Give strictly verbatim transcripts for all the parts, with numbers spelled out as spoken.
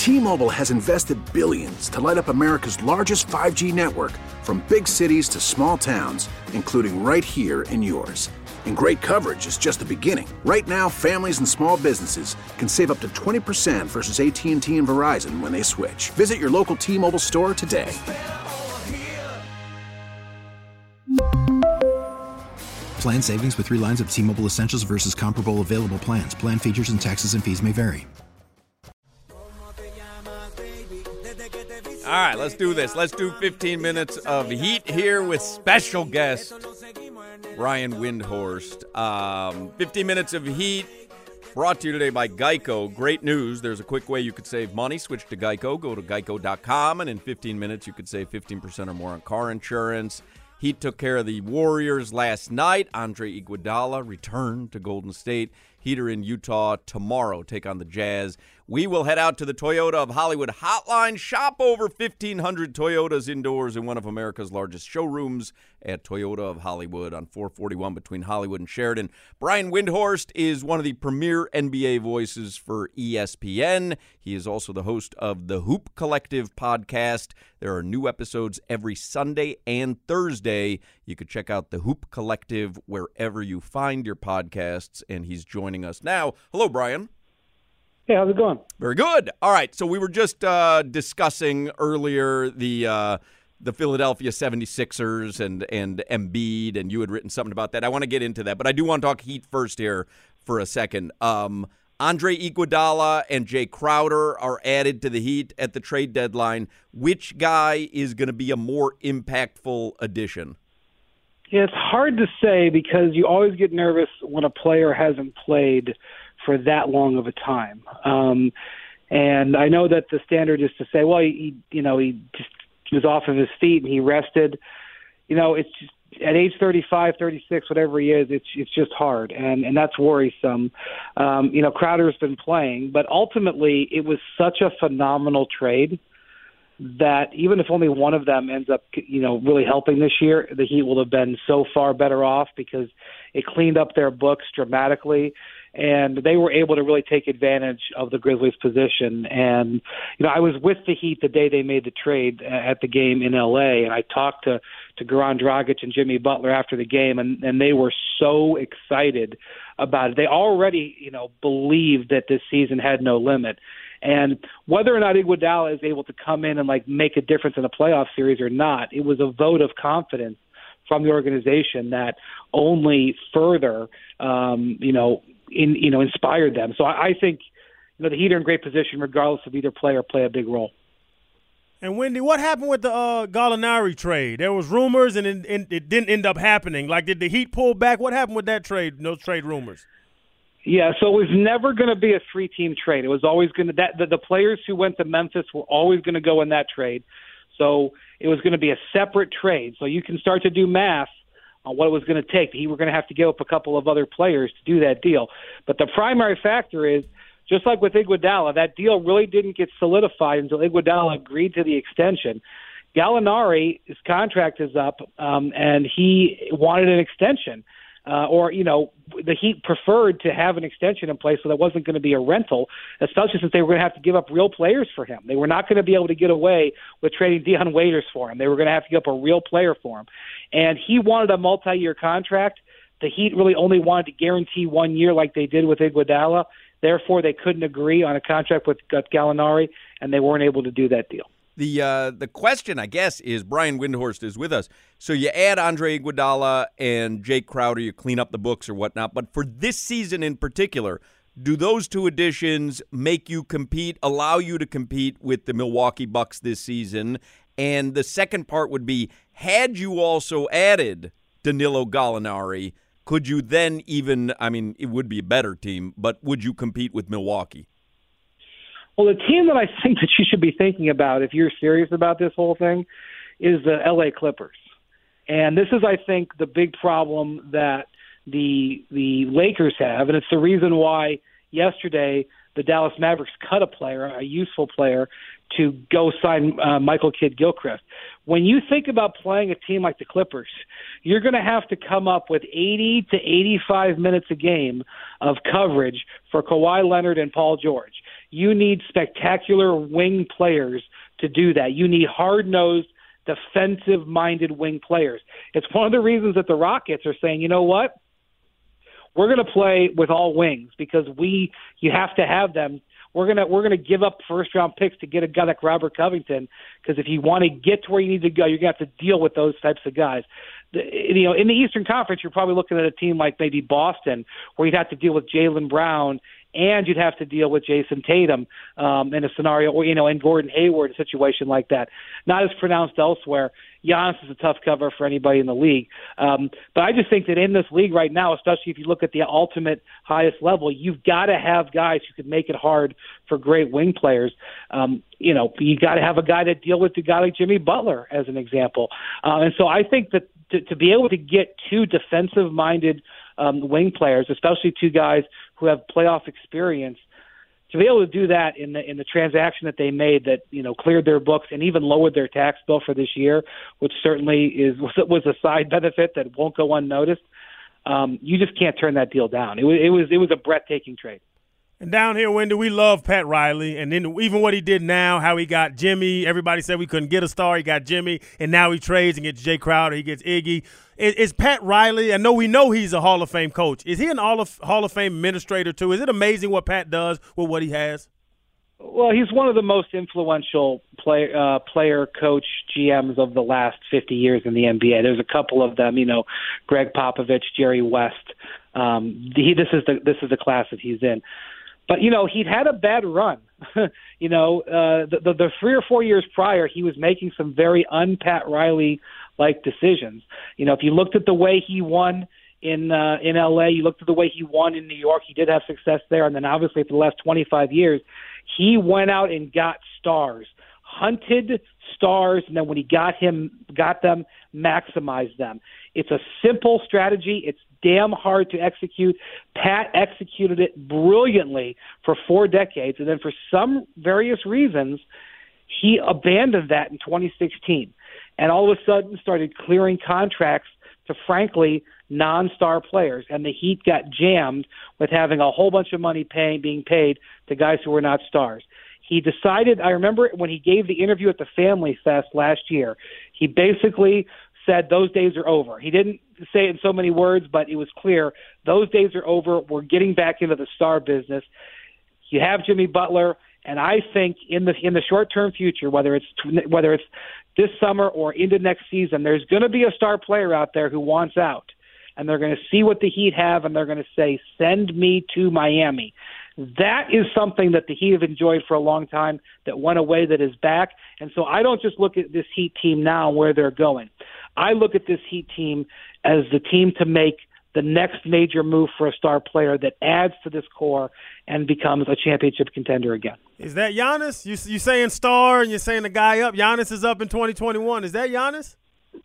T-Mobile has invested billions to light up America's largest five G network, from big cities to small towns, including right here in yours. And great coverage is just the beginning. Right now, families and small businesses can save up to twenty percent versus A T and T and Verizon when they switch. Visit your local T-Mobile store today. Plan savings with three lines of T-Mobile Essentials versus comparable available plans. Plan features and taxes and fees may vary. All right, let's do this. Let's do fifteen minutes of heat here with special guest Brian Windhorst. Um, fifteen minutes of heat brought to you today by Geico. Great news. There's a quick way you could save money. Switch to Geico. Go to geico dot com, and in fifteen minutes you could save fifteen percent or more on car insurance. Heat took care of the Warriors last night. Andre Iguodala returned to Golden State. Heat are in Utah tomorrow. Take on the Jazz. We will head out to the Toyota of Hollywood hotline. Shop over fifteen hundred Toyotas indoors in one of America's largest showrooms at Toyota of Hollywood on four forty-one between Hollywood and Sheridan. Brian Windhorst is one of the premier N B A voices for E S P N. He is also the host of the Hoop Collective podcast. There are new episodes every Sunday and Thursday. You could check out the Hoop Collective wherever you find your podcasts, and he's joining us now. Hello, Brian. Hey, how's it going? Very good. All right, so we were just uh, discussing earlier the uh, the Philadelphia seventy-sixers and, and Embiid, and you had written something about that. I want to get into that, but I do want to talk Heat first here for a second. Um, Andre Iguodala and Jay Crowder are added to the Heat at the trade deadline. Which guy is going to be a more impactful addition? Yeah, it's hard to say because you always get nervous when a player hasn't played for that long of a time. Um, and I know that the standard is to say, well, he, you know, he just was off of his feet and he rested. You know, it's just, at age thirty-five, thirty-six, whatever he is, it's it's just hard, and, and that's worrisome. Um, you know, Crowder's been playing, but ultimately it was such a phenomenal trade that even if only one of them ends up, you know, really helping this year, the Heat will have been so far better off because it cleaned up their books dramatically, and they were able to really take advantage of the Grizzlies' position. And, you know, I was with the Heat the day they made the trade at the game in L A, and I talked to, to Goran Dragic and Jimmy Butler after the game, and, and they were so excited about it. They already, you know, believed that this season had no limit. And whether or not Iguodala is able to come in and, like, make a difference in a playoff series or not, it was a vote of confidence from the organization that only further, um, you know, in, you know, inspired them. So I, I think, you know, the Heat are in great position regardless of either player play a big role. And, Wendy, what happened with the uh, Gallinari trade? There was rumors, and it, it, it didn't end up happening. Like, did the Heat pull back? What happened with that trade, those trade rumors? Yeah, so it was never going to be a three-team trade. It was always going to that the, the players who went to Memphis were always going to go in that trade. So it was going to be a separate trade. So you can start to do math on what it was going to take. He were going to have to give up a couple of other players to do that deal. But the primary factor is, just like with Iguodala, that deal really didn't get solidified until Iguodala agreed to the extension. Gallinari, his contract is up, um, and he wanted an extension. Uh, or, you know, the Heat preferred to have an extension in place so that wasn't going to be a rental, especially since they were going to have to give up real players for him. They were not going to be able to get away with trading Dion Waiters for him. They were going to have to give up a real player for him. And he wanted a multi-year contract. The Heat really only wanted to guarantee one year like they did with Iguodala. Therefore, they couldn't agree on a contract with Gallinari, and they weren't able to do that deal. The uh, the question, I guess, is Brian Windhorst is with us. So you add Andre Iguodala and Jake Crowder, you clean up the books or whatnot. But for this season in particular, do those two additions make you compete, allow you to compete with the Milwaukee Bucks this season? And the second part would be, had you also added Danilo Gallinari, could you then even, I mean, it would be a better team, but would you compete with Milwaukee? Well, the team that I think that you should be thinking about if you're serious about this whole thing is the L A Clippers. And this is, I think, the big problem that the the Lakers have, and it's the reason why yesterday the Dallas Mavericks cut a player, a useful player, to go sign uh, Michael Kidd-Gilchrist. When you think about playing a team like the Clippers, you're going to have to come up with eighty to eighty-five minutes a game of coverage for Kawhi Leonard and Paul George. You need spectacular wing players to do that. You need hard-nosed, defensive-minded wing players. It's one of the reasons that the Rockets are saying, you know what? We're going to play with all wings because we you have to have them. We're gonna we're gonna give up first round picks to get a guy like Robert Covington, because if you want to get to where you need to go, you're gonna have to deal with those types of guys. The, you know, in the Eastern Conference, you're probably looking at a team like maybe Boston, where you'd have to deal with Jaylen Brown and you'd have to deal with Jason Tatum um, in a scenario, or you know, and Gordon Hayward, a situation like that. Not as pronounced elsewhere. Giannis is a tough cover for anybody in the league. Um, but I just think that in this league right now, especially if you look at the ultimate highest level, you've got to have guys who can make it hard for great wing players. Um, you know, you got to have a guy that deal with a guy like Jimmy Butler, as an example. Uh, and so I think that to, to be able to get two defensive-minded um, wing players, especially two guys who have playoff experience, to be able to do that in the in the transaction that they made that, you know, cleared their books and even lowered their tax bill for this year, which certainly is was a side benefit that won't go unnoticed. Um, you just can't turn that deal down. It was it was it was a breathtaking trade. And down here, Wendy, we love Pat Riley. And then even what he did now, how he got Jimmy. Everybody said we couldn't get a star. He got Jimmy. And now he trades and gets Jay Crowder. He gets Iggy. Is, is Pat Riley, I know we know he's a Hall of Fame coach. Is he an Hall of, Hall of Fame administrator, too? Is it amazing what Pat does with what he has? Well, he's one of the most influential play, uh, player, coach, G Ms of the last fifty years in the N B A. There's a couple of them, you know, Greg Popovich, Jerry West. Um, he, this is the this is the class that he's in. But, you know, he'd had a bad run. you know, uh, the, the, the three or four years prior, he was making some very un-Pat Riley-like decisions. You know, if you looked at the way he won in uh, in L A, you looked at the way he won in New York, he did have success there. And then obviously for the last twenty-five years, he went out and got stars, hunted stars, and then when he got him, got them, maximized them. It's a simple strategy. It's damn hard to execute. Pat executed it brilliantly for four decades, and then for some various reasons, he abandoned that in twenty sixteen, and all of a sudden started clearing contracts to, frankly, non-star players, and the Heat got jammed with having a whole bunch of money paying, being paid to guys who were not stars. He decided, I remember when he gave the interview at the Family Fest last year, he basically said those days are over. He didn't say it in so many words, but it was clear those days are over. We're getting back into the star business. You have Jimmy Butler, and I think in the in the short-term future, whether it's whether it's this summer or into next season, there's going to be a star player out there who wants out, and they're going to see what the Heat have, and they're going to say, send me to Miami. That is something that the Heat have enjoyed for a long time that went away, that is back. And so I don't just look at this Heat team now and where they're going. I look at this Heat team as the team to make the next major move for a star player that adds to this core and becomes a championship contender again. Is that Giannis? You you saying star and you're saying the guy up? Giannis is up in twenty twenty-one. Is that Giannis?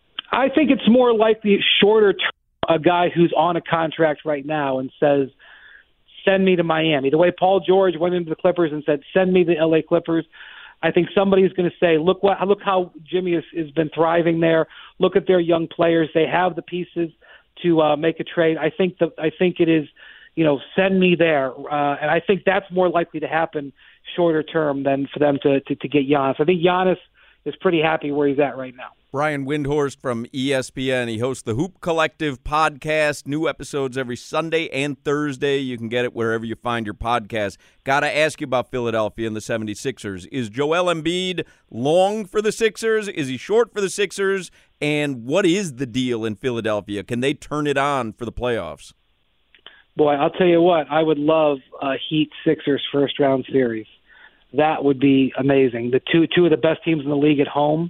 I think it's more likely shorter term, a guy who's on a contract right now and says, send me to Miami. The way Paul George went into the Clippers and said, send me to the L A Clippers. I think somebody's going to say, look what, look how Jimmy has, has been thriving there. Look at their young players. They have the pieces to uh, make a trade. I think the, I think it is, you know, send me there. Uh, and I think that's more likely to happen shorter term than for them to, to, to get Giannis. I think Giannis is pretty happy where he's at right now. Ryan Windhorst from E S P N. He hosts the Hoop Collective podcast. New episodes every Sunday and Thursday. You can get it wherever you find your podcast. Got to ask you about Philadelphia and the seventy-sixers. Is Joel Embiid long for the Sixers? Is he short for the Sixers? And what is the deal in Philadelphia? Can they turn it on for the playoffs? Boy, I'll tell you what. I would love a Heat Sixers first round series. That would be amazing. The two two of the best teams in the league at home.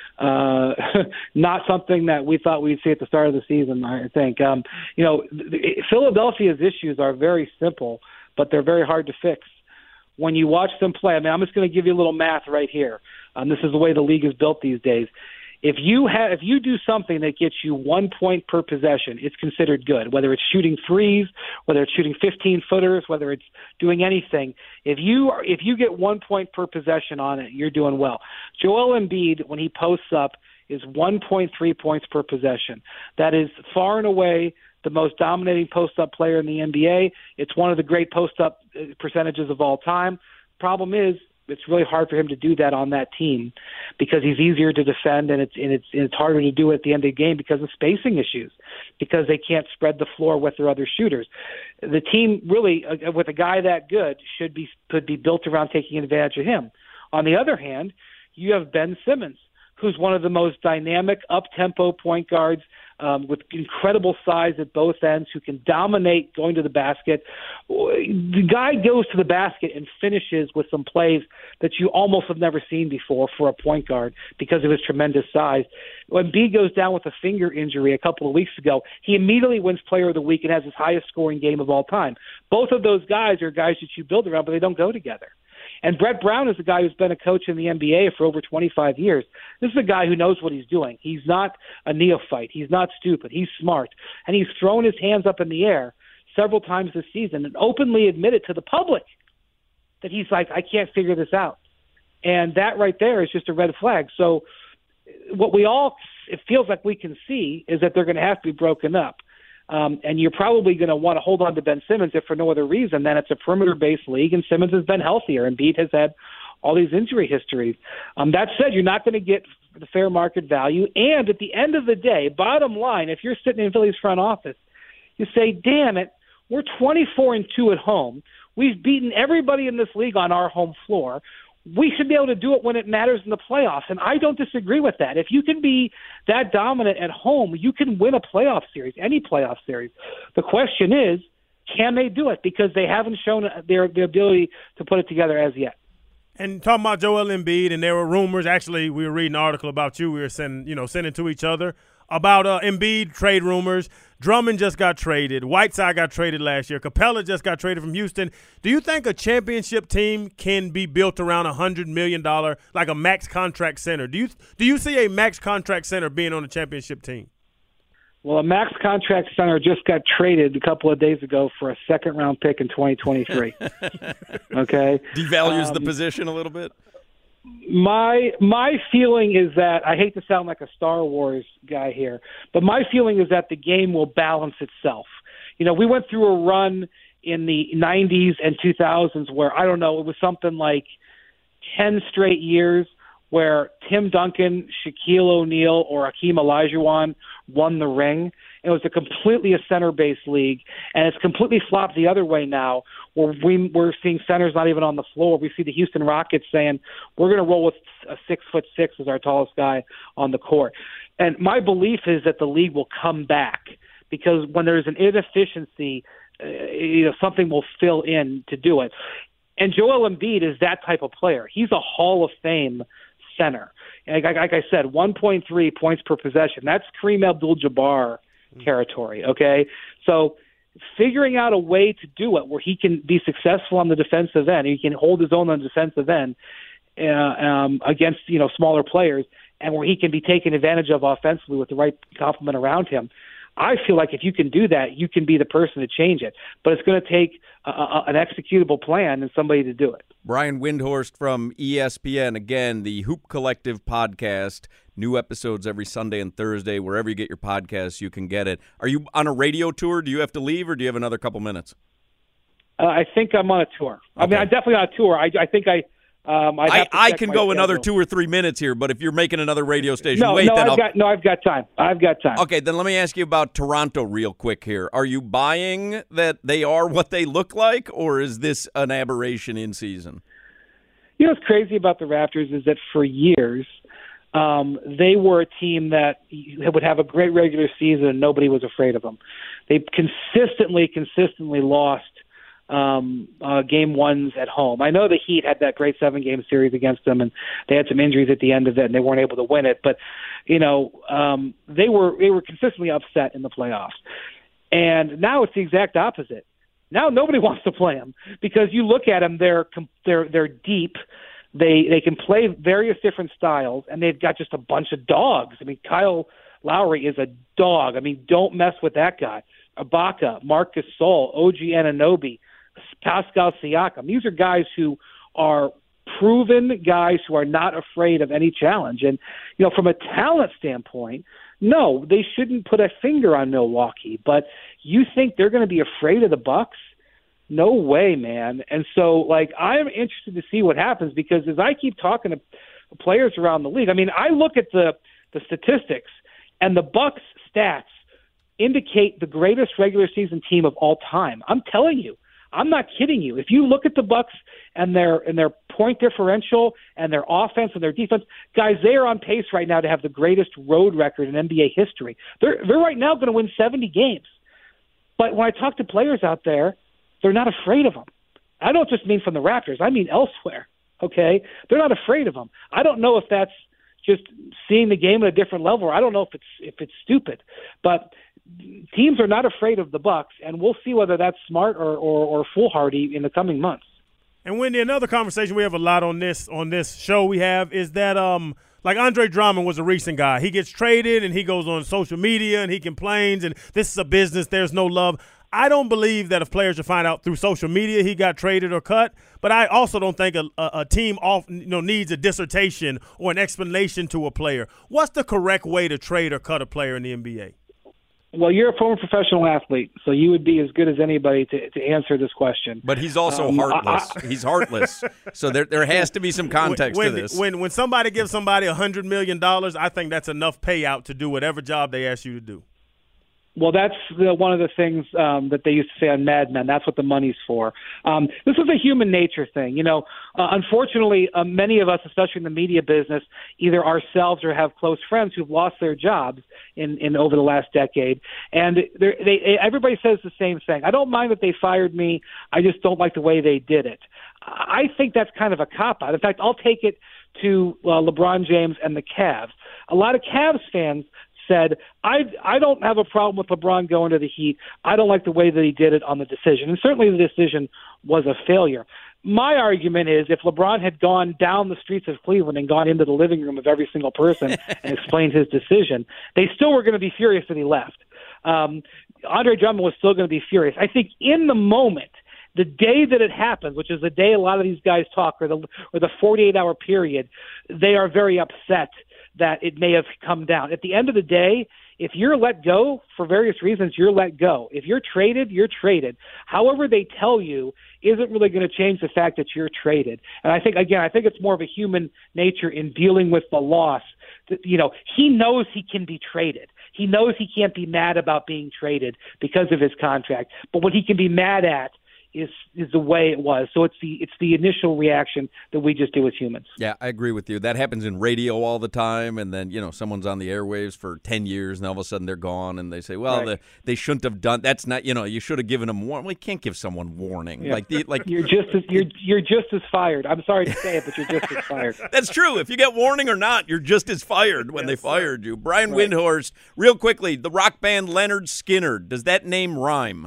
Uh, not something that we thought we'd see at the start of the season, I think. Um, you know, Philadelphia's issues are very simple, but they're very hard to fix. When you watch them play, I mean, I'm just going to give you a little math right here. Um, this is the way the league is built these days. If you have, if you do something that gets you one point per possession, it's considered good. Whether it's shooting threes, whether it's shooting fifteen footers, whether it's doing anything. If you are, if you get one point per possession on it, you're doing well. Joel Embiid, when he posts up, is one point three points per possession. That is far and away the most dominating post-up player in the N B A. It's one of the great post-up percentages of all time. problem is it's really hard for him to do that on that team because he's easier to defend, and it's and it's and it's harder to do it at the end of the game because of spacing issues, because they can't spread the floor with their other shooters. The team really, uh, with a guy that good, should be could be built around taking advantage of him. On the other hand, you have Ben Simmons, who's one of the most dynamic, up-tempo point guards um, with incredible size at both ends, who can dominate going to the basket. The guy goes to the basket and finishes with some plays that you almost have never seen before for a point guard because of his tremendous size. When B goes down with a finger injury a couple of weeks ago, he immediately wins Player of the Week and has his highest scoring game of all time. Both of those guys are guys that you build around, but they don't go together. And Brett Brown is a guy who's been a coach in the N B A for over twenty-five years. This is a guy who knows what he's doing. He's not a neophyte. He's not stupid. He's smart. And he's thrown his hands up in the air several times this season and openly admitted to the public that he's like, I can't figure this out. And that right there is just a red flag. So what we all, it feels like we can see is that they're going to have to be broken up. Um, and you're probably going to want to hold on to Ben Simmons if for no other reason than it's a perimeter-based league, and Simmons has been healthier, and Embiid has had all these injury histories. Um, that said, you're not going to get the fair market value. And at the end of the day, bottom line, if you're sitting in Philly's front office, you say, damn it, we're twenty-four and two at home. We've beaten everybody in this league on our home floor. We should be able to do it when it matters in the playoffs, and I don't disagree with that. If you can be that dominant at home, you can win a playoff series, any playoff series. The question is, can they do it? Because they haven't shown their, their ability to put it together as yet. And talking about Joel Embiid, and there were rumors. Actually, we were reading an article about you. We were sending, you know, sending to each other about uh, Embiid trade rumors. Drummond just got traded. Whiteside got traded last year. Capella just got traded from Houston. Do you think a championship team can be built around a hundred million dollar, like a max contract center? Do you do you see a max contract center being on a championship team? Well, a max contract center just got traded a couple of days ago for a second round pick in twenty twenty-three. Okay, devalues um, the position a little bit. My my feeling is that, I hate to sound like a Star Wars guy here, but my feeling is that the game will balance itself. You know, we went through a run in the nineties and two thousands where, I don't know, it was something like ten straight years where Tim Duncan, Shaquille O'Neal, or Hakeem Olajuwon won the ring. It was a completely a center-based league, and it's completely flopped the other way now, where we, we're seeing centers not even on the floor. We see the Houston Rockets saying, we're going to roll with a six-foot six as our tallest guy on the court. And my belief is that the league will come back, because when there's an inefficiency, uh, you know, something will fill in to do it. And Joel Embiid is that type of player. He's a Hall of Fame center. And like, like I said, one point three points per possession. That's Kareem Abdul-Jabbar territory, okay? So figuring out a way to do it where he can be successful on the defensive end, he can hold his own on the defensive end uh, um, against, you know, smaller players, and where he can be taken advantage of offensively with the right complement around him. I feel like if you can do that, you can be the person to change it. But it's going to take a, a, an executable plan and somebody to do it. Brian Windhorst from E S P N. Again, the Hoop Collective podcast. New episodes every Sunday and Thursday. Wherever you get your podcasts, you can get it. Are you on a radio tour? Do you have to leave, or do you have another couple minutes? Uh, I think I'm on a tour. Okay. I mean, I'm definitely on a tour. I, I think I um, I'd have I, to I can my go schedule. another two or three minutes here, but if you're making another radio station, no, wait, no, then I've I'll... got, no, I've got time. I've got time. Okay, then let me ask you about Toronto real quick here. Are you buying that they are what they look like, or is this an aberration in season? You know what's crazy about the Raptors is that for years um, they were a team that would have a great regular season and nobody was afraid of them. They consistently, consistently lost um, uh, game ones at home. I know the Heat had that great seven-game series against them, and they had some injuries at the end of it, and they weren't able to win it. But you know, um, they were they were consistently upset in the playoffs. And now it's the exact opposite. Now nobody wants to play them because you look at them; they're they're they're deep. They they can play various different styles, and they've got just a bunch of dogs. I mean, Kyle Lowry is a dog. I mean, don't mess with that guy. Ibaka, Marc Gasol, O G Anunoby, Pascal Siakam. These are guys who are proven guys who are not afraid of any challenge. And you know, from a talent standpoint, no, they shouldn't put a finger on Milwaukee. But you think they're going to be afraid of the Bucks? No way, man. And so, like, I'm interested to see what happens because as I keep talking to players around the league, I mean, I look at the, the statistics, and the Bucks stats indicate the greatest regular season team of all time. I'm telling you. I'm not kidding you. If you look at the Bucks and their and their point differential and their offense and their defense, guys, they are on pace right now to have the greatest road record in N B A history. They're they're right now going to win seventy games. But when I talk to players out there, they're not afraid of them. I don't just mean from the Raptors. I mean elsewhere. Okay, they're not afraid of them. I don't know if that's just seeing the game at a different level, or I don't know if it's if it's stupid, but teams are not afraid of the Bucks, and we'll see whether that's smart or, or, or foolhardy in the coming months. And Wendy, another conversation we have a lot on this on this show we have is that um like Andre Drummond was a recent guy. He gets traded and he goes on social media and he complains and this is a business, there's no love. I don't believe that if players should find out through social media he got traded or cut, but I also don't think a, a, a team off, you know, needs a dissertation or an explanation to a player. What's the correct way to trade or cut a player in the N B A? Well, you're a former professional athlete, so you would be as good as anybody to, to answer this question. But he's also um, heartless. I, I, he's heartless. So there there has to be some context when, to this. When when somebody gives somebody one hundred million dollars, I think that's enough payout to do whatever job they ask you to do. Well, that's the, one of the things um, that they used to say on Mad Men. That's what the money's for. Um, this is a human nature thing. You know, uh, unfortunately, uh, many of us, especially in the media business, either ourselves or have close friends who've lost their jobs in, in over the last decade. And they, everybody says the same thing. I don't mind that they fired me. I just don't like the way they did it. I think that's kind of a cop-out. In fact, I'll take it to uh, LeBron James and the Cavs. A lot of Cavs fans said, I I don't have a problem with LeBron going to the Heat. I don't like the way that he did it on the decision. And certainly the decision was a failure. My argument is if LeBron had gone down the streets of Cleveland and gone into the living room of every single person and explained his decision, they still were going to be furious that he left. Um, Andre Drummond was still going to be furious. I think in the moment, the day that it happens, which is the day a lot of these guys talk, or the or the forty-eight hour period, they are very upset that it may have come down. At the end of the day, if you're let go for various reasons, you're let go. If you're traded, you're traded. However they tell you isn't really going to change the fact that you're traded. And I think, again, I think it's more of a human nature in dealing with the loss. That, you know, he knows he can be traded. He knows he can't be mad about being traded because of his contract. But what he can be mad at is is the way it was. So it's the it's the initial reaction that we just do as humans. Yeah, I agree with you. That happens in radio all the time, and then, you know, someone's on the airwaves for ten years, and all of a sudden they're gone, and they say, well, right. the, they shouldn't have done – that's not – you know, you should have given them warning. We can't give someone warning. Yeah. Like, the, like You're just as you're, you're just as fired. I'm sorry to say it, but you're just as fired. That's true. If you get warning or not, you're just as fired when yes, they fired you. Brian right. Windhorst, real quickly, the rock band Leonard Skinner, does that name rhyme?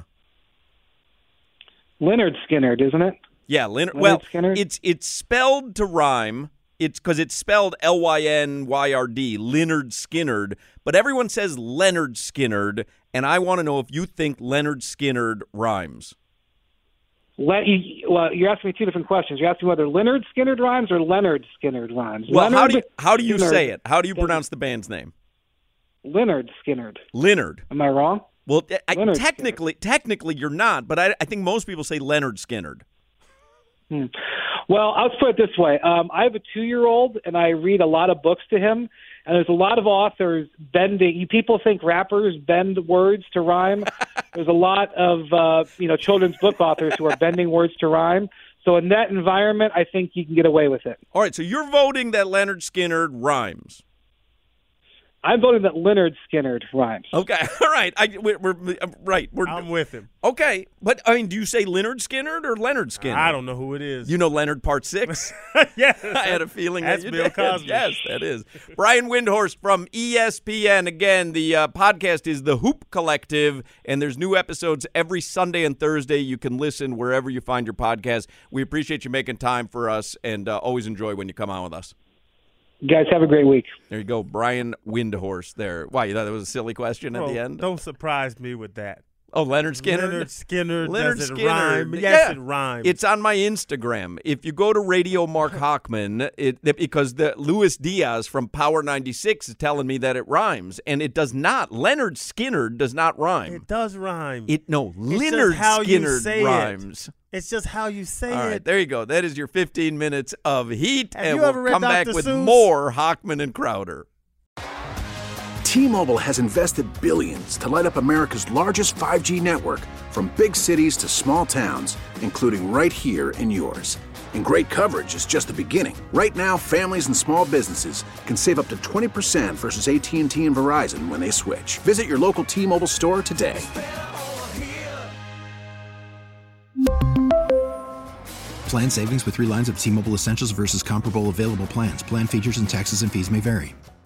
Leonard Skinner, isn't it? Yeah, Leonard. Leonard well, Skinner? it's it's spelled to rhyme. It's because it's spelled L Y N Y R D, Leonard Skinnard. But everyone says Leonard Skinnard, and I want to know if you think Leonard Skinnard rhymes. Le- you, well, you're asking me two different questions. You're asking whether Leonard Skinnard rhymes or Leonard Skinnard rhymes. Well, Leonard how do you, how do you Skinnard say it? How do you pronounce the band's name? Leonard Skinnard. Leonard. Am I wrong? Well, I, Leonard technically, Skinnard. technically you're not, but I, I think most people say Leonard Skinnard. Hmm. Well, I'll put it this way. Um, I have a two-year-old, and I read a lot of books to him, and there's a lot of authors bending. People think rappers bend words to rhyme. There's a lot of uh, you know children's book authors who are bending words to rhyme. So in that environment, I think you can get away with it. All right, so you're voting that Leonard Skinnard rhymes. I'm voting that Leonard Skinnard rhymes. Okay, all right. I, we're, we're right. We're, I'm with him. Okay, but I mean, do you say Leonard Skinnard or Leonard Skinnard? I don't know who it is. You know Leonard Part Six? Yes, I had a feeling that's that you Bill did. Cosby. Yes, that is. Brian Windhorst from E S P N. Again, the uh, podcast is The Hoop Collective, and there's new episodes every Sunday and Thursday. You can listen wherever you find your podcast. We appreciate you making time for us, and uh, always enjoy when you come on with us. Guys, have a great week. There you go, Brian Windhorst there. Why, you thought that was a silly question Bro, at the end? Don't surprise me with that. Oh, Leonard Skinner. Leonard Skinner. Leonard does it Skinner. rhyme? Yes, yeah. it rhymes. It's on my Instagram. If you go to Radio Mark Hochman, it, it because the Luis Diaz from Power ninety-six is telling me that it rhymes, and it does not. Leonard Skinner does not rhyme. It does rhyme. It no. It's Leonard just how Skinner you say rhymes. It. It's just how you say All right, it. there you go. That is your fifteen minutes of heat, Have and you we'll ever read come back Doctor with Seuss? more Hochman and Crowder. T-Mobile has invested billions to light up America's largest five G network, from big cities to small towns, including right here in yours. And great coverage is just the beginning. Right now, families and small businesses can save up to twenty percent versus A T and T and Verizon when they switch. Visit your local T-Mobile store today. Plan savings with three lines of T-Mobile Essentials versus comparable available plans. Plan features and taxes and fees may vary.